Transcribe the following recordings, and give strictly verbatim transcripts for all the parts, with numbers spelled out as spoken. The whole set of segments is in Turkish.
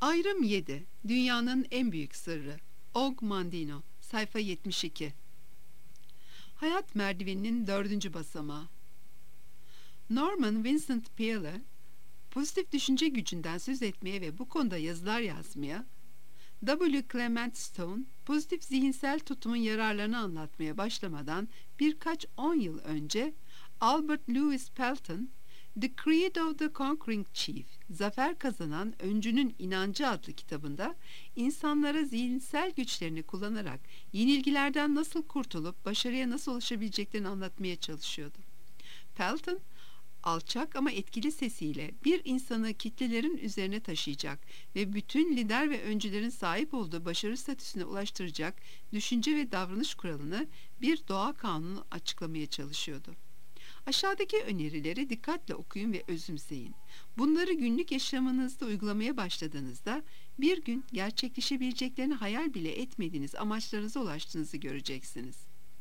Ayrım yedi. Dünyanın en büyük sırrı. Og Mandino. Sayfa yetmiş iki. Hayat merdiveninin dördüncü basamağı. Norman Vincent Peale, pozitif düşünce gücünden söz etmeye ve bu konuda yazılar yazmaya, W. Clement Stone, pozitif zihinsel tutumun yararlarını anlatmaya başlamadan birkaç on yıl önce Albert Lewis Pelton, The Creed of the Conquering Chief, Zafer Kazanan Öncünün İnancı adlı kitabında insanlara zihinsel güçlerini kullanarak yenilgilerden nasıl kurtulup başarıya nasıl ulaşabileceklerini anlatmaya çalışıyordu. Pelton, alçak ama etkili sesiyle bir insanı kitlelerin üzerine taşıyacak ve bütün lider ve öncülerin sahip olduğu başarı statüsüne ulaştıracak düşünce ve davranış kuralını, bir doğa kanunu açıklamaya çalışıyordu. Aşağıdaki önerileri dikkatle okuyun ve özümseyin. Bunları günlük yaşamınızda uygulamaya başladığınızda bir gün gerçekleşebileceklerini hayal bile etmediğiniz amaçlarınıza ulaştığınızı göreceksiniz.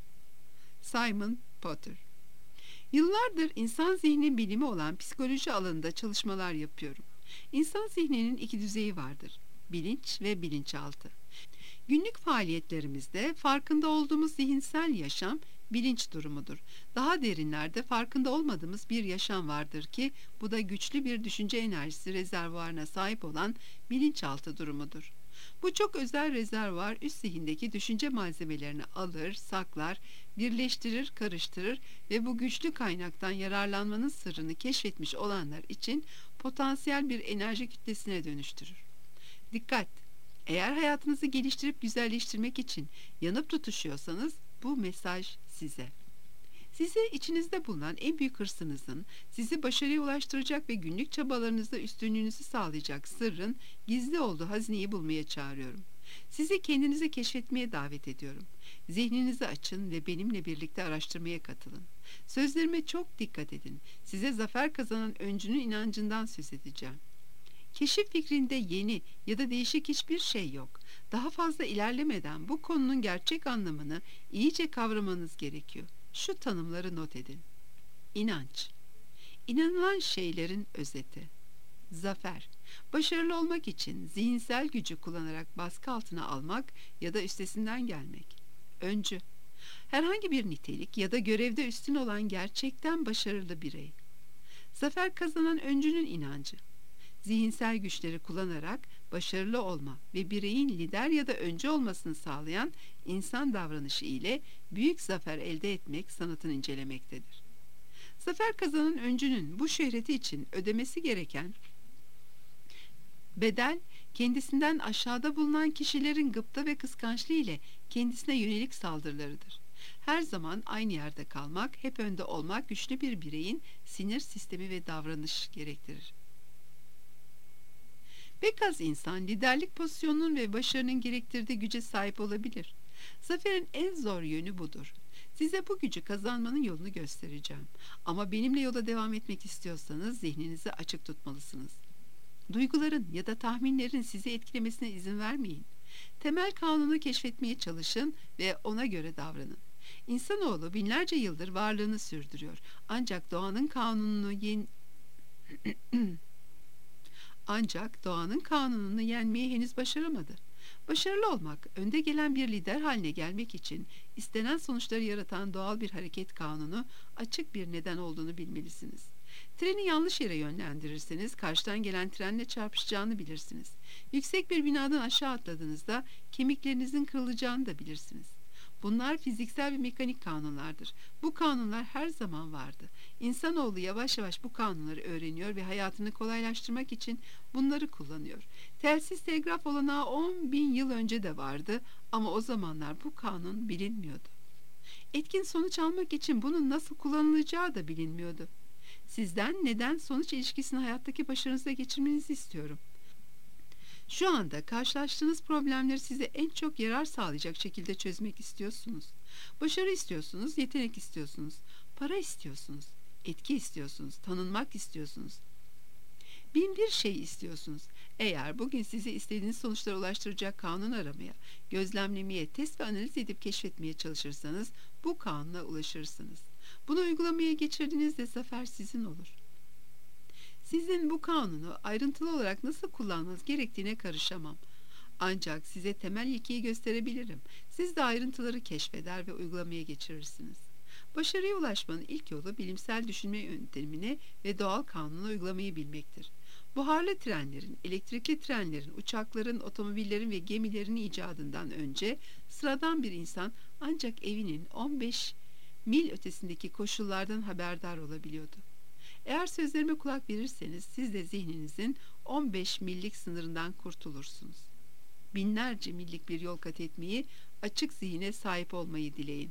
Simon Potter. Yıllardır insan zihni bilimi olan psikoloji alanında çalışmalar yapıyorum. İnsan zihninin iki düzeyi vardır: bilinç ve bilinçaltı. Günlük faaliyetlerimizde farkında olduğumuz zihinsel yaşam bilinç durumudur. Daha derinlerde farkında olmadığımız bir yaşam vardır ki bu da güçlü bir düşünce enerjisi rezervuarına sahip olan bilinçaltı durumudur. Bu çok özel rezervuar üst zihindeki düşünce malzemelerini alır, saklar, birleştirir, karıştırır ve bu güçlü kaynaktan yararlanmanın sırrını keşfetmiş olanlar için potansiyel bir enerji kütlesine dönüştürür. Dikkat! Eğer hayatınızı geliştirip güzelleştirmek için yanıp tutuşuyorsanız bu mesaj size. Size içinizde bulunan en büyük hırsınızın sizi başarıya ulaştıracak ve günlük çabalarınızda üstünlüğünüzü sağlayacak sırrın gizli olduğu hazineyi bulmaya çağırıyorum. Sizi kendinizi keşfetmeye davet ediyorum. Zihninizi açın ve benimle birlikte araştırmaya katılın. Sözlerime çok dikkat edin. Size zafer kazanan öncünün inancından söz edeceğim. Keşif fikrinde yeni ya da değişik hiçbir şey yok. Daha fazla ilerlemeden bu konunun gerçek anlamını iyice kavramanız gerekiyor. Şu tanımları not edin. İnanç, İnanılan şeylerin özeti. Zafer, başarılı olmak için zihinsel gücü kullanarak baskı altına almak ya da üstesinden gelmek. Öncü, herhangi bir nitelik ya da görevde üstün olan gerçekten başarılı birey. Zafer kazanan öncünün inancı. Zihinsel güçleri kullanarak başarılı olma ve bireyin lider ya da öncü olmasını sağlayan insan davranışı ile büyük zafer elde etmek sanatını incelemektedir. Zafer kazanan öncünün bu şöhreti için ödemesi gereken bedel, kendisinden aşağıda bulunan kişilerin gıpta ve kıskançlığı ile kendisine yönelik saldırılarıdır. Her zaman aynı yerde kalmak, hep önde olmak güçlü bir bireyin sinir sistemi ve davranış gerektirir. Pek az insan liderlik pozisyonunun ve başarının gerektirdiği güce sahip olabilir. Zaferin en zor yönü budur. Size bu gücü kazanmanın yolunu göstereceğim. Ama benimle yola devam etmek istiyorsanız zihninizi açık tutmalısınız. Duyguların ya da tahminlerin sizi etkilemesine izin vermeyin. Temel kanunu keşfetmeye çalışın ve ona göre davranın. İnsanoğlu binlerce yıldır varlığını sürdürüyor. Ancak doğanın kanununu yen... Ancak doğanın kanununu yenmeyi henüz başaramadı. Başarılı olmak, önde gelen bir lider haline gelmek için istenen sonuçları yaratan doğal bir hareket kanunu, açık bir neden olduğunu bilmelisiniz. Treni yanlış yere yönlendirirseniz karşıdan gelen trenle çarpışacağını bilirsiniz. Yüksek bir binadan aşağı atladığınızda kemiklerinizin kırılacağını da bilirsiniz. Bunlar fiziksel ve mekanik kanunlardır. Bu kanunlar her zaman vardı. İnsanoğlu yavaş yavaş bu kanunları öğreniyor ve hayatını kolaylaştırmak için bunları kullanıyor. Telsiz telgraf olanağı on bin yıl önce de vardı ama o zamanlar bu kanun bilinmiyordu. Etkin sonuç almak için bunun nasıl kullanılacağı da bilinmiyordu. Sizden neden sonuç ilişkisini hayattaki başarınıza geçirmenizi istiyorum. Şu anda karşılaştığınız problemleri size en çok yarar sağlayacak şekilde çözmek istiyorsunuz. Başarı istiyorsunuz, yetenek istiyorsunuz, para istiyorsunuz, etki istiyorsunuz, tanınmak istiyorsunuz. Bin bir şey istiyorsunuz. Eğer bugün sizi istediğiniz sonuçlara ulaştıracak kanun aramaya, gözlemlemeye, test ve analiz edip keşfetmeye çalışırsanız bu kanuna ulaşırsınız. Bunu uygulamaya geçirdiğinizde zafer sizin olur. Sizin bu kanunu ayrıntılı olarak nasıl kullanmanız gerektiğine karışamam. Ancak size temel ilkeyi gösterebilirim. Siz de ayrıntıları keşfeder ve uygulamaya geçirirsiniz. Başarıya ulaşmanın ilk yolu bilimsel düşünme yöntemini ve doğal kanunu uygulamayı bilmektir. Buharlı trenlerin, elektrikli trenlerin, uçakların, otomobillerin ve gemilerin icadından önce sıradan bir insan ancak evinin on beş mil ötesindeki koşullardan haberdar olabiliyordu. Eğer sözlerime kulak verirseniz siz de zihninizin on beş millik sınırından kurtulursunuz. Binlerce millik bir yol kat etmeyi, açık zihine sahip olmayı dileyin.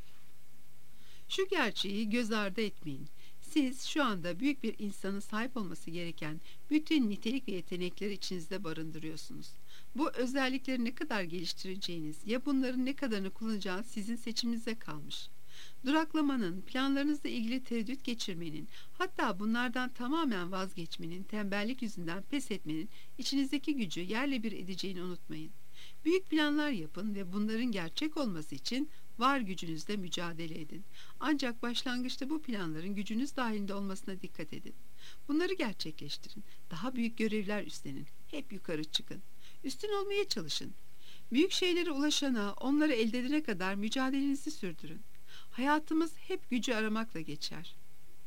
Şu gerçeği göz ardı etmeyin. Siz şu anda büyük bir insanın sahip olması gereken bütün nitelik ve yetenekleri içinizde barındırıyorsunuz. Bu özellikleri ne kadar geliştireceğiniz ya bunların ne kadarını kullanacağınız sizin seçiminize kalmış. Duraklamanın, planlarınızla ilgili tereddüt geçirmenin, hatta bunlardan tamamen vazgeçmenin, tembellik yüzünden pes etmenin içinizdeki gücü yerle bir edeceğini unutmayın. Büyük planlar yapın ve bunların gerçek olması için var gücünüzle mücadele edin. Ancak başlangıçta bu planların gücünüz dahilinde olmasına dikkat edin. Bunları gerçekleştirin. Daha büyük görevler üstlenin. Hep yukarı çıkın. Üstün olmaya çalışın. Büyük şeylere ulaşana, onları elde edene kadar mücadelenizi sürdürün. Hayatımız hep gücü aramakla geçer.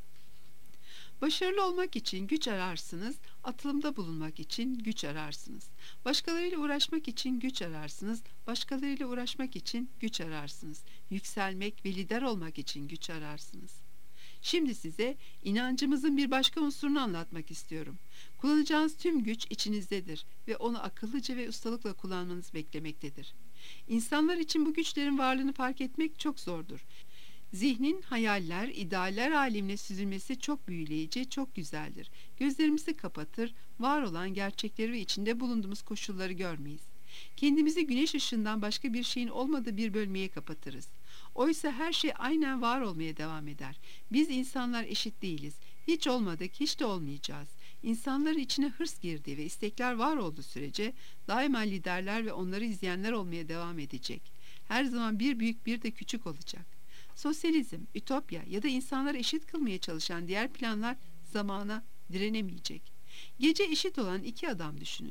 Başarılı olmak için güç ararsınız, atılımda bulunmak için güç ararsınız. Başkalarıyla uğraşmak için güç ararsınız, başkalarıyla uğraşmak için güç ararsınız. Yükselmek ve lider olmak için güç ararsınız. Şimdi size inancımızın bir başka unsurunu anlatmak istiyorum. Kullanacağınız tüm güç içinizdedir ve onu akıllıca ve ustalıkla kullanmanız beklemektedir. İnsanlar için bu güçlerin varlığını fark etmek çok zordur. Zihnin hayaller, idealler alemine süzülmesi çok büyüleyici, çok güzeldir. Gözlerimizi kapatır, var olan gerçekleri ve içinde bulunduğumuz koşulları görmeyiz. Kendimizi güneş ışığından başka bir şeyin olmadığı bir bölmeye kapatırız. Oysa her şey aynen var olmaya devam eder. Biz insanlar eşit değiliz. Hiç olmadık, hiç de olmayacağız. İnsanların içine hırs girdiği ve istekler var olduğu sürece daima liderler ve onları izleyenler olmaya devam edecek. Her zaman bir büyük bir de küçük olacak. Sosyalizm, ütopya ya da insanları eşit kılmaya çalışan diğer planlar zamana direnemeyecek. Gece eşit olan iki adam düşünün.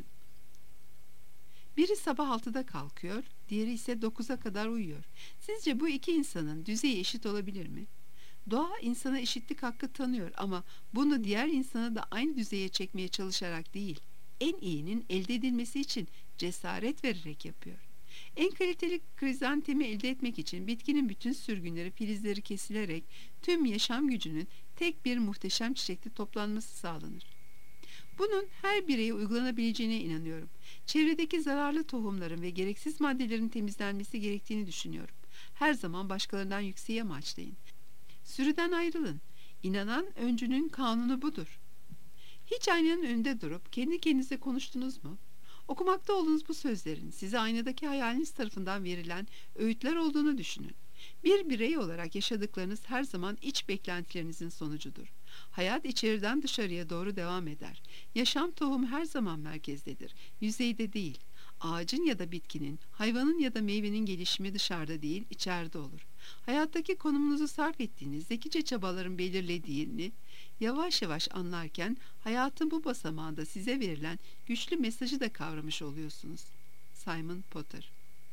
Biri sabah altıda kalkıyor, diğeri ise dokuza kadar uyuyor. Sizce bu iki insanın düzeyi eşit olabilir mi? Doğa insana eşitlik hakkı tanıyor ama bunu diğer insana da aynı düzeye çekmeye çalışarak değil, en iyinin elde edilmesi için cesaret vererek yapıyor. En kaliteli krizantemi elde etmek için bitkinin bütün sürgünleri, filizleri kesilerek tüm yaşam gücünün tek bir muhteşem çiçekte toplanması sağlanır. Bunun her bireye uygulanabileceğine inanıyorum. Çevredeki zararlı tohumların ve gereksiz maddelerin temizlenmesi gerektiğini düşünüyorum. Her zaman başkalarından yükseğe amaçlayın. Sürüden ayrılın. İnanan öncünün kanunu budur. Hiç aynanın önünde durup kendi kendinize konuştunuz mu? Okumakta olduğunuz bu sözlerin size aynadaki hayaliniz tarafından verilen öğütler olduğunu düşünün. Bir birey olarak yaşadıklarınız her zaman iç beklentilerinizin sonucudur. Hayat içeriden dışarıya doğru devam eder. Yaşam tohumu her zaman merkezdedir, yüzeyde değil. Ağacın ya da bitkinin, hayvanın ya da meyvenin gelişimi dışarıda değil, içeride olur. Hayattaki konumunuzu sarf ettiğiniz zekice çabaların belirlediğini yavaş yavaş anlarken hayatın bu basamağında size verilen güçlü mesajı da kavramış oluyorsunuz. Simon Potter.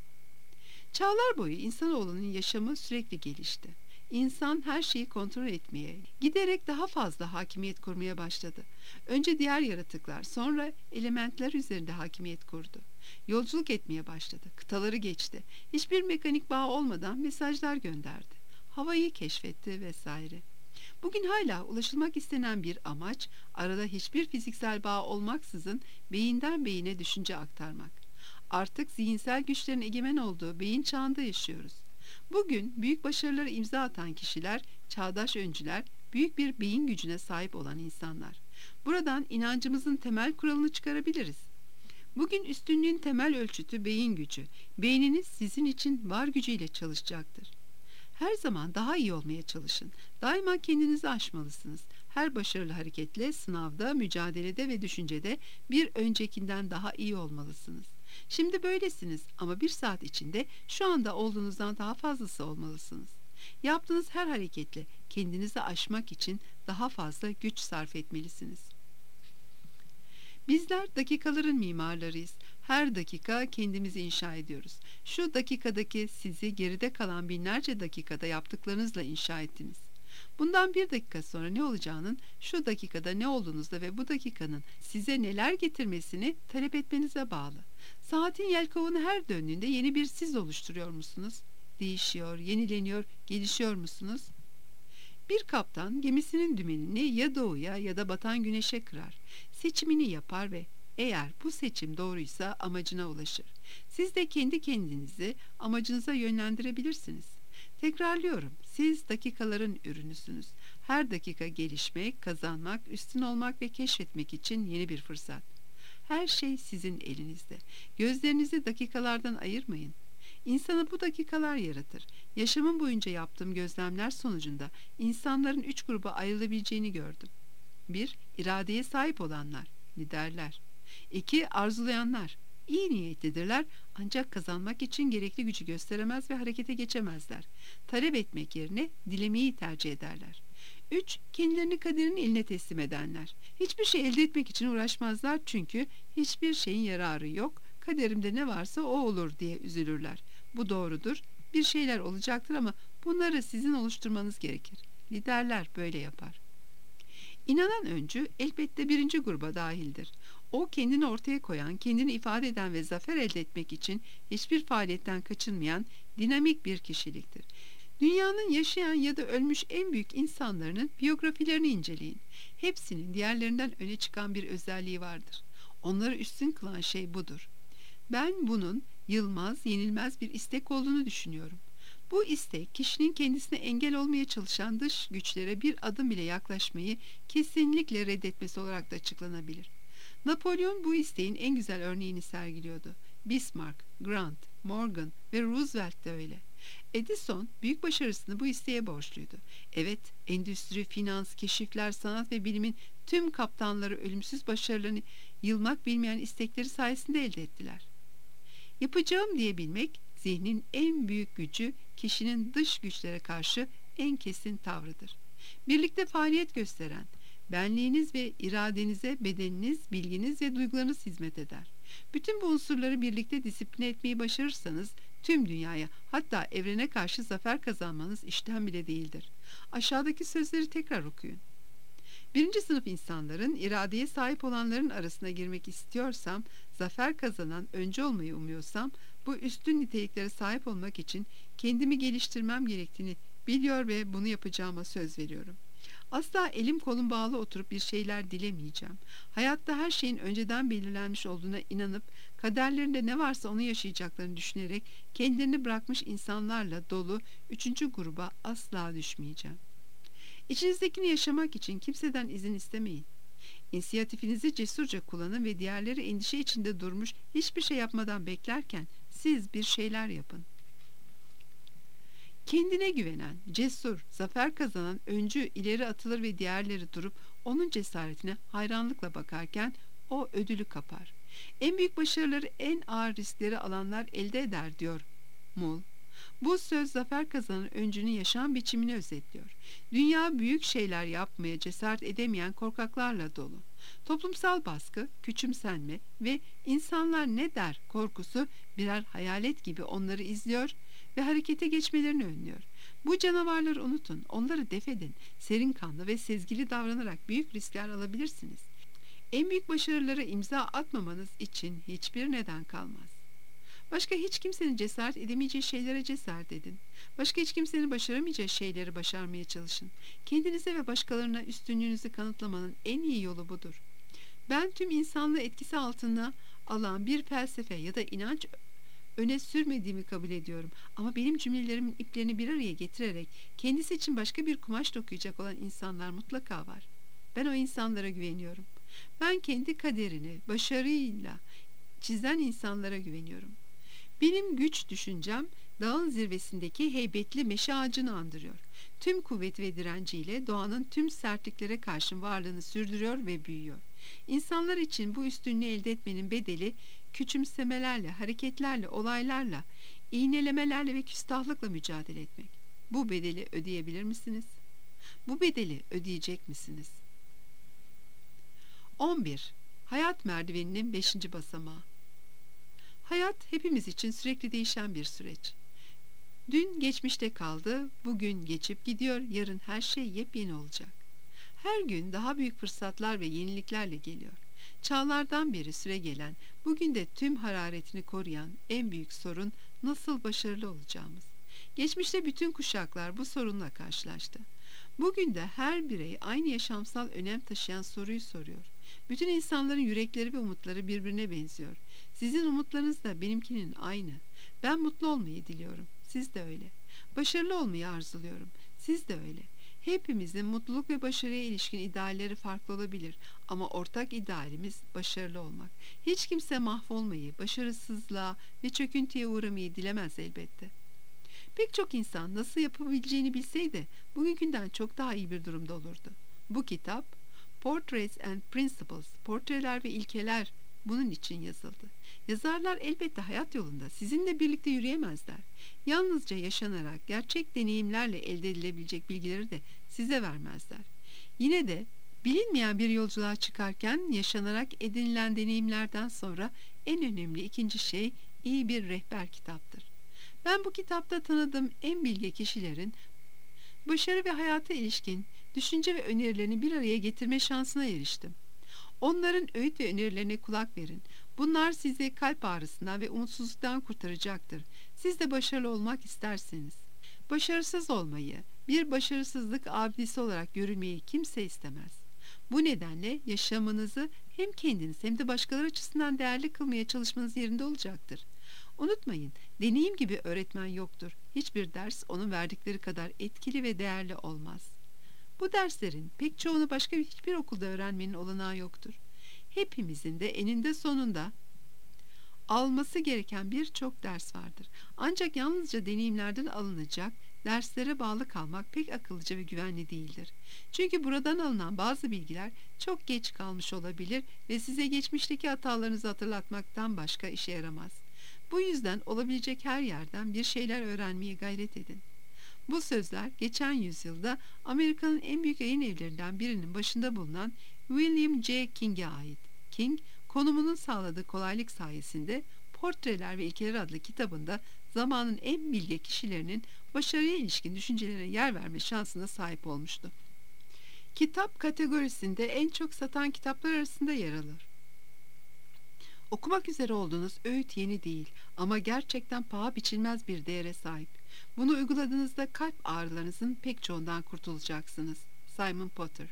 Çağlar boyu insanoğlunun yaşamı sürekli gelişti. İnsan her şeyi kontrol etmeye, giderek daha fazla hakimiyet kurmaya başladı. Önce diğer yaratıklar, sonra elementler üzerinde hakimiyet kurdu. Yolculuk etmeye başladı, kıtaları geçti. Hiçbir mekanik bağ olmadan mesajlar gönderdi. Havayı keşfetti vesaire. Bugün hala ulaşılmak istenen bir amaç, arada hiçbir fiziksel bağ olmaksızın beyinden beyine düşünce aktarmak. Artık zihinsel güçlerin egemen olduğu beyin çağında yaşıyoruz. Bugün büyük başarılara imza atan kişiler, çağdaş öncüler, büyük bir beyin gücüne sahip olan insanlar. Buradan inancımızın temel kuralını çıkarabiliriz. Bugün üstünlüğün temel ölçütü beyin gücü. Beyniniz sizin için var gücüyle çalışacaktır. Her zaman daha iyi olmaya çalışın. Daima kendinizi aşmalısınız. Her başarılı hareketle, sınavda, mücadelede ve düşüncede bir öncekinden daha iyi olmalısınız. Şimdi böylesiniz ama bir saat içinde şu anda olduğunuzdan daha fazlası olmalısınız. Yaptığınız her hareketle kendinizi aşmak için daha fazla güç sarf etmelisiniz. Bizler dakikaların mimarlarıyız. Her dakika kendimizi inşa ediyoruz. Şu dakikadaki sizi geride kalan binlerce dakikada yaptıklarınızla inşa ettiniz. Bundan bir dakika sonra ne olacağının şu dakikada ne olduğunuzda ve bu dakikanın size neler getirmesini talep etmenize bağlı. Saatin yelkovunu her döndüğünde yeni bir siz oluşturuyor musunuz? Değişiyor, yenileniyor, gelişiyor musunuz? Bir kaptan gemisinin dümenini ya doğuya ya da batan güneşe kırar. Seçimini yapar ve eğer bu seçim doğruysa amacına ulaşır. Siz de kendi kendinizi amacınıza yönlendirebilirsiniz. Tekrarlıyorum, siz dakikaların ürünüsünüz. Her dakika gelişmek, kazanmak, üstün olmak ve keşfetmek için yeni bir fırsat. Her şey sizin elinizde. Gözlerinizi dakikalardan ayırmayın. İnsanı bu dakikalar yaratır. Yaşamım boyunca yaptığım gözlemler sonucunda insanların üç gruba ayrılabileceğini gördüm. bir iradeye sahip olanlar, liderler. iki arzulayanlar, iyi niyetlidirler ancak kazanmak için gerekli gücü gösteremez ve harekete geçemezler. Talep etmek yerine dilemeyi tercih ederler. üç kendilerini kaderin eline teslim edenler. Hiçbir şey elde etmek için uğraşmazlar çünkü hiçbir şeyin yararı yok. Kaderimde ne varsa o olur diye üzülürler. Bu doğrudur. Bir şeyler olacaktır ama bunları sizin oluşturmanız gerekir. Liderler böyle yapar. İnanan öncü elbette birinci gruba dahildir. O kendini ortaya koyan, kendini ifade eden ve zafer elde etmek için hiçbir faaliyetten kaçınmayan dinamik bir kişiliktir. Dünyanın yaşayan ya da ölmüş en büyük insanlarının biyografilerini inceleyin. Hepsinin diğerlerinden öne çıkan bir özelliği vardır. Onları üstün kılan şey budur. Ben bunun yılmaz, yenilmez bir istek olduğunu düşünüyorum. Bu istek kişinin kendisine engel olmaya çalışan dış güçlere bir adım bile yaklaşmayı kesinlikle reddetmesi olarak da açıklanabilir. Napolyon bu isteğin en güzel örneğini sergiliyordu. Bismarck, Grant, Morgan ve Roosevelt de öyle. Edison büyük başarısını bu isteğe borçluydu. Evet, endüstri, finans, keşifler, sanat ve bilimin tüm kaptanları ölümsüz başarılarını yılmak bilmeyen istekleri sayesinde elde ettiler. Yapacağım diyebilmek, zihnin en büyük gücü, kişinin dış güçlere karşı en kesin tavrıdır. Birlikte faaliyet gösteren, benliğiniz ve iradenize bedeniniz, bilginiz ve duygularınız hizmet eder. Bütün bu unsurları birlikte disipline etmeyi başarırsanız, tüm dünyaya, hatta evrene karşı zafer kazanmanız işten bile değildir. Aşağıdaki sözleri tekrar okuyun. Birinci sınıf insanların, iradeye sahip olanların arasına girmek istiyorsam, zafer kazanan öncü olmayı umuyorsam, bu üstün niteliklere sahip olmak için kendimi geliştirmem gerektiğini biliyor ve bunu yapacağıma söz veriyorum. Asla elim kolum bağlı oturup bir şeyler dilemeyeceğim. Hayatta her şeyin önceden belirlenmiş olduğuna inanıp, kaderlerinde ne varsa onu yaşayacaklarını düşünerek kendilerini bırakmış insanlarla dolu üçüncü gruba asla düşmeyeceğim. İçinizdekini yaşamak için kimseden izin istemeyin. İnisiyatifinizi cesurca kullanın ve diğerleri endişe içinde durmuş hiçbir şey yapmadan beklerken siz bir şeyler yapın. Kendine güvenen, cesur, zafer kazanan öncü ileri atılır ve diğerleri durup onun cesaretine hayranlıkla bakarken o ödülü kapar. En büyük başarıları en ağır riskleri alanlar elde eder diyor Mull. Bu söz zafer kazanan öncünün yaşam biçimini özetliyor. Dünya büyük şeyler yapmaya cesaret edemeyen korkaklarla dolu. Toplumsal baskı, küçümsenme ve insanlar ne der korkusu birer hayalet gibi onları izliyor ve harekete geçmelerini önlüyor. Bu canavarları unutun, onları def edin. Serin kanlı ve sezgili davranarak büyük riskler alabilirsiniz. En büyük başarılara imza atmamanız için hiçbir neden kalmaz. Başka hiç kimsenin cesaret edemeyeceği şeylere cesaret edin. Başka hiç kimsenin başaramayacağı şeyleri başarmaya çalışın. Kendinize ve başkalarına üstünlüğünüzü kanıtlamanın en iyi yolu budur. Ben tüm insanlığı etkisi altına alan bir felsefe ya da inanç öne sürmediğimi kabul ediyorum. Ama benim cümlelerimin iplerini bir araya getirerek kendisi için başka bir kumaş dokuyacak olan insanlar mutlaka var. Ben o insanlara güveniyorum. Ben kendi kaderini başarıyla çizen insanlara güveniyorum. Benim güç düşüncem dağın zirvesindeki heybetli meşe ağacını andırıyor. Tüm kuvvet ve direnciyle doğanın tüm sertliklere karşı varlığını sürdürüyor ve büyüyor. İnsanlar için bu üstünlüğü elde etmenin bedeli küçümsemelerle, hareketlerle, olaylarla, iğnelemelerle ve küstahlıkla mücadele etmek. Bu bedeli ödeyebilir misiniz? Bu bedeli ödeyecek misiniz? on bir. Hayat merdiveninin beşinci basamağı. Hayat hepimiz için sürekli değişen bir süreç. Dün geçmişte kaldı, bugün geçip gidiyor, yarın her şey yepyeni olacak. Her gün daha büyük fırsatlar ve yeniliklerle geliyor. Çağlardan beri süregelen, bugün de tüm hararetini koruyan en büyük sorun nasıl başarılı olacağımız. Geçmişte bütün kuşaklar bu sorunla karşılaştı. Bugün de her birey aynı yaşamsal önem taşıyan soruyu soruyor. Bütün insanların yürekleri ve umutları birbirine benziyor. Sizin umutlarınız da benimkinin aynı. Ben mutlu olmayı diliyorum. Siz de öyle. Başarılı olmayı arzuluyorum. Siz de öyle. Hepimizin mutluluk ve başarıya ilişkin idealleri farklı olabilir ama ortak idealimiz başarılı olmak. Hiç kimse mahvolmayı, başarısızlığa ve çöküntüye uğramayı dilemez elbette. Pek çok insan nasıl yapabileceğini bilseydi bugünkünden çok daha iyi bir durumda olurdu. Bu kitap Portraits and Principles, Portreler ve İlkeler bunun için yazıldı. Yazarlar elbette hayat yolunda sizinle birlikte yürüyemezler. Yalnızca yaşanarak gerçek deneyimlerle elde edilebilecek bilgileri de size vermezler. Yine de bilinmeyen bir yolculuğa çıkarken yaşanarak edinilen deneyimlerden sonra en önemli ikinci şey iyi bir rehber kitaptır. Ben bu kitapta tanıdığım en bilge kişilerin başarı ve hayata ilişkin düşünce ve önerilerini bir araya getirme şansına eriştim. Onların öğüt ve önerilerine kulak verin. Bunlar sizi kalp ağrısından ve umutsuzluktan kurtaracaktır. Siz de başarılı olmak isterseniz. Başarısız olmayı, bir başarısızlık abidesi olarak görülmeyi kimse istemez. Bu nedenle yaşamınızı hem kendiniz hem de başkaları açısından değerli kılmaya çalışmanız yerinde olacaktır. Unutmayın, deneyim gibi öğretmen yoktur. Hiçbir ders onun verdikleri kadar etkili ve değerli olmaz. Bu derslerin pek çoğunu başka hiçbir okulda öğrenmenin olanağı yoktur. Hepimizin de eninde sonunda alması gereken birçok ders vardır. Ancak yalnızca deneyimlerden alınacak derslere bağlı kalmak pek akıllıca ve güvenli değildir. Çünkü buradan alınan bazı bilgiler çok geç kalmış olabilir ve size geçmişteki hatalarınızı hatırlatmaktan başka işe yaramaz. Bu yüzden olabilecek her yerden bir şeyler öğrenmeye gayret edin. Bu sözler geçen yüzyılda Amerika'nın en büyük yayın evlerinden birinin başında bulunan William J. King'e ait. King, konumunun sağladığı kolaylık sayesinde Portreler ve İlkeler adlı kitabında zamanın en bilge kişilerinin başarıya ilişkin düşüncelerine yer verme şansına sahip olmuştu. Kitap kategorisinde en çok satan kitaplar arasında yer alır. Okumak üzere olduğunuz öğüt yeni değil ama gerçekten paha biçilmez bir değere sahip. Bunu uyguladığınızda kalp ağrılarınızın pek çoğundan kurtulacaksınız. Simon Potter.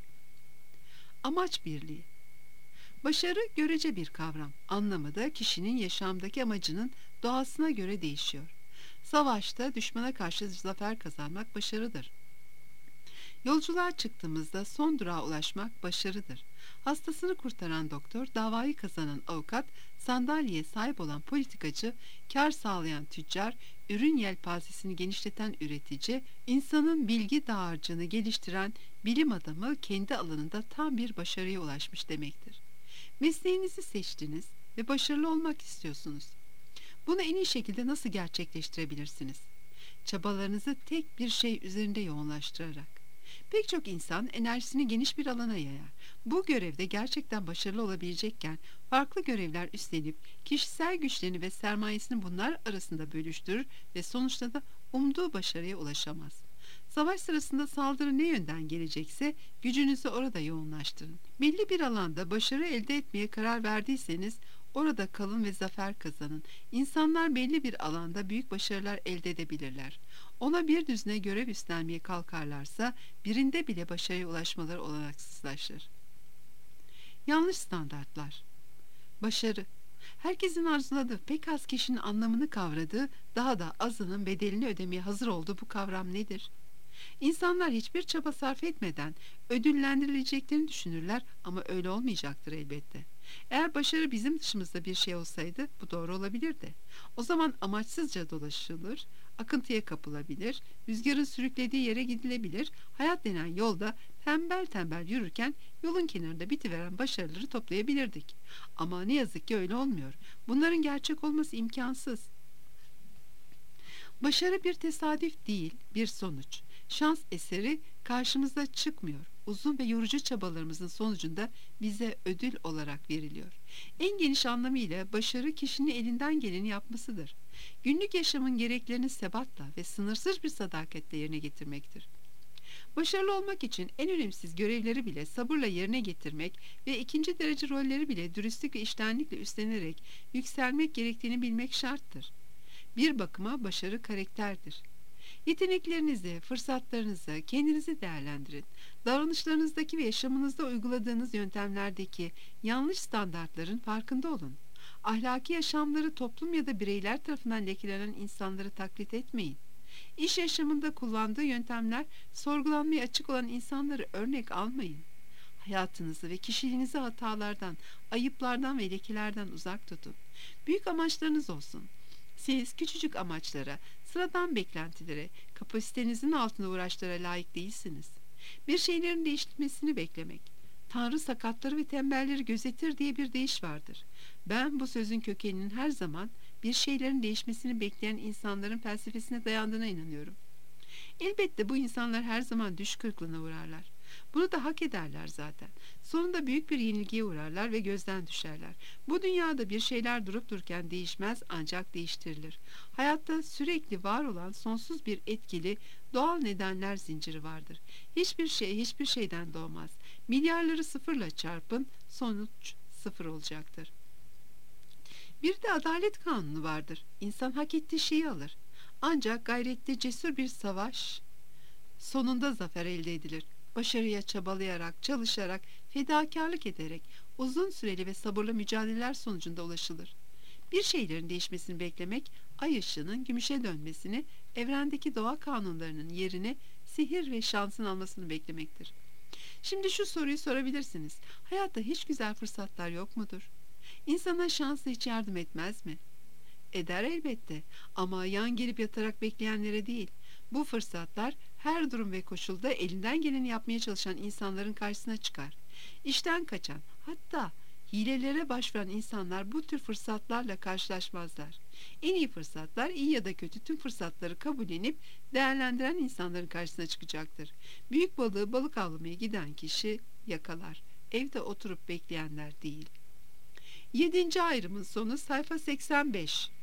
Amaç birliği. Başarı görece bir kavram. Anlamı da kişinin yaşamdaki amacının doğasına göre değişiyor. Savaşta düşmana karşı zafer kazanmak başarıdır. Yolculuğa çıktığımızda son durağa ulaşmak başarıdır. Hastasını kurtaran doktor, davayı kazanan avukat, sandalyeye sahip olan politikacı, kar sağlayan tüccar, ürün yelpazesini genişleten üretici, insanın bilgi dağarcığını geliştiren bilim adamı kendi alanında tam bir başarıya ulaşmış demektir. Mesleğinizi seçtiniz ve başarılı olmak istiyorsunuz. Bunu en iyi şekilde nasıl gerçekleştirebilirsiniz? Çabalarınızı tek bir şey üzerinde yoğunlaştırarak. Pek çok insan enerjisini geniş bir alana yayar. Bu görevde gerçekten başarılı olabilecekken farklı görevler üstlenip kişisel güçlerini ve sermayesini bunlar arasında bölüştürür ve sonuçta da umduğu başarıya ulaşamaz. Savaş sırasında saldırı ne yönden gelecekse gücünüzü orada yoğunlaştırın. Belli bir alanda başarı elde etmeye karar verdiyseniz orada kalın ve zafer kazanın. İnsanlar belli bir alanda büyük başarılar elde edebilirler. Ona bir düzine görev üstlenmeye kalkarlarsa birinde bile başarıya ulaşmaları olanaksızlaşır. Yanlış standartlar. Başarı. Herkesin arzuladığı, pek az kişinin anlamını kavradığı, daha da azının bedelini ödemeye hazır olduğu bu kavram nedir? İnsanlar hiçbir çaba sarf etmeden ödüllendirileceklerini düşünürler ama öyle olmayacaktır elbette. Eğer başarı bizim dışımızda bir şey olsaydı bu doğru olabilirdi. O zaman amaçsızca dolaşılır, akıntıya kapılabilir, rüzgarın sürüklediği yere gidilebilir, hayat denen yolda tembel tembel yürürken yolun kenarında bitiveren başarıları toplayabilirdik. Ama ne yazık ki öyle olmuyor. Bunların gerçek olması imkansız. Başarı bir tesadüf değil, bir sonuç. Şans eseri karşımıza çıkmıyor. Uzun ve yorucu çabalarımızın sonucunda bize ödül olarak veriliyor. En geniş anlamıyla başarı kişinin elinden geleni yapmasıdır. Günlük yaşamın gereklerini sebatla ve sınırsız bir sadakatle yerine getirmektir. Başarılı olmak için en önemsiz görevleri bile sabırla yerine getirmek ve ikinci derece rolleri bile dürüstlük ve içtenlikle üstlenerek yükselmek gerektiğini bilmek şarttır. Bir bakıma başarı karakterdir. Yeteneklerinizi, fırsatlarınızı, kendinizi değerlendirin. Davranışlarınızdaki ve yaşamınızda uyguladığınız yöntemlerdeki yanlış standartların farkında olun. Ahlaki yaşamları toplum ya da bireyler tarafından lekelenen insanları taklit etmeyin. İş yaşamında kullandığı yöntemler sorgulanmaya açık olan insanları örnek almayın. Hayatınızı ve kişiliğinizi hatalardan, ayıplardan ve lekelerden uzak tutun. Büyük amaçlarınız olsun. Siz küçücük amaçlara, sıradan beklentilere, kapasitenizin altında uğraşlara layık değilsiniz. Bir şeylerin değişmesini beklemek, Tanrı sakatları ve tembelleri gözetir diye bir deyiş vardır. Ben bu sözün kökeninin her zaman bir şeylerin değişmesini bekleyen insanların felsefesine dayandığına inanıyorum. Elbette bu insanlar her zaman düş kırıklığına uğrarlar. Bunu da hak ederler zaten. Sonunda büyük bir yenilgiye uğrarlar ve gözden düşerler. Bu dünyada bir şeyler durup dururken değişmez, ancak değiştirilir. Hayatta sürekli var olan sonsuz bir etkili doğal nedenler zinciri vardır. Hiçbir şey hiçbir şeyden doğmaz. Milyarları sıfırla çarpın, sonuç sıfır olacaktır. Bir de adalet kanunu vardır. İnsan hak ettiği şeyi alır. Ancak gayretli cesur bir savaş sonunda zafer elde edilir. Başarıya çabalayarak, çalışarak, fedakarlık ederek uzun süreli ve sabırlı mücadeleler sonucunda ulaşılır. Bir şeylerin değişmesini beklemek, ay ışığının gümüşe dönmesini, evrendeki doğa kanunlarının yerini sihir ve şansın almasını beklemektir. Şimdi şu soruyu sorabilirsiniz. Hayatta hiç güzel fırsatlar yok mudur? İnsana şansı hiç yardım etmez mi? Eder elbette, ama yan gelip yatarak bekleyenlere değil. Bu fırsatlar her durum ve koşulda elinden geleni yapmaya çalışan insanların karşısına çıkar. İşten kaçan, hatta hilelere başvuran insanlar bu tür fırsatlarla karşılaşmazlar. En iyi fırsatlar, iyi ya da kötü tüm fırsatları kabullenip değerlendiren insanların karşısına çıkacaktır. Büyük balığı balık avlamaya giden kişi yakalar. Evde oturup bekleyenler değil. Yedinci ayrımın sonu sayfa seksen beş.